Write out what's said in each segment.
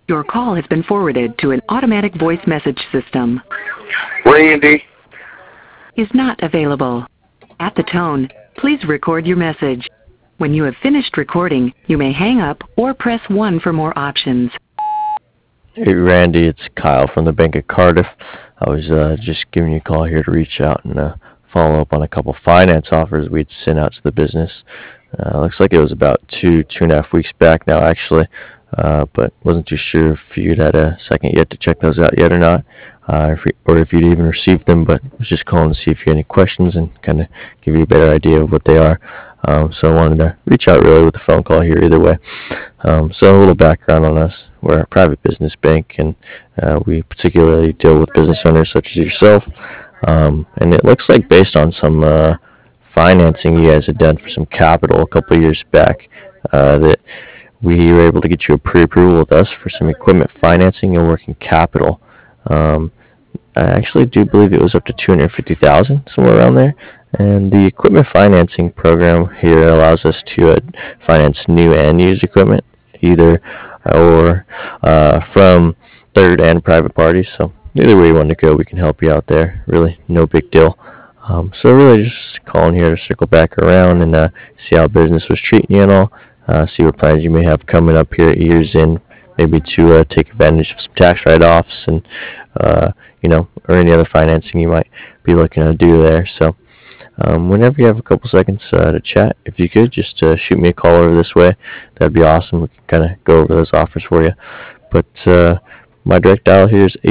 Your call has been forwarded to an automatic voice message system. Randy. Is not available. At the tone, please record your message. When you have finished recording, you may hang up or press 1 for more options. Hey Randy, it's Kyle from the Bank of Cardiff. I was just giving you a call here to reach out and follow up on a couple finance offers we'd sent out to the business. Looks like it was about two and a half weeks back now actually, but wasn't too sure if you'd had a second yet to check those out yet or not, or if you'd even received them, but was just calling to see if you had any questions and kind of give you a better idea of what they are. So I wanted to reach out really with a phone call here either way. So a little background on us. We're a private business bank, and we particularly deal with business owners such as yourself. And it looks like based on some financing you guys had done for some capital a couple of years back, that we were able to get you a pre-approval with us for some equipment financing and working capital. I actually do believe it was up to $250,000, somewhere around there. And the equipment financing program here allows us to finance new and used equipment, either or from third and private parties. So either way you want to go, we can help you out there. Really, no big deal. So really just calling here to circle back around and see how business was treating you and all. See what plans you may have coming up here at year's end, maybe to take advantage of some tax write-offs and or any other financing you might be looking to do there. So whenever you have a couple seconds to chat, if you could just shoot me a call over this way, that'd be awesome. We can kind of go over those offers for you. But my direct dial here is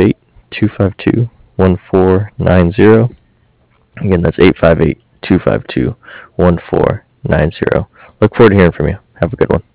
858-252-1490. Again, that's 858-252-1490. Look forward to hearing from you. Have a good one.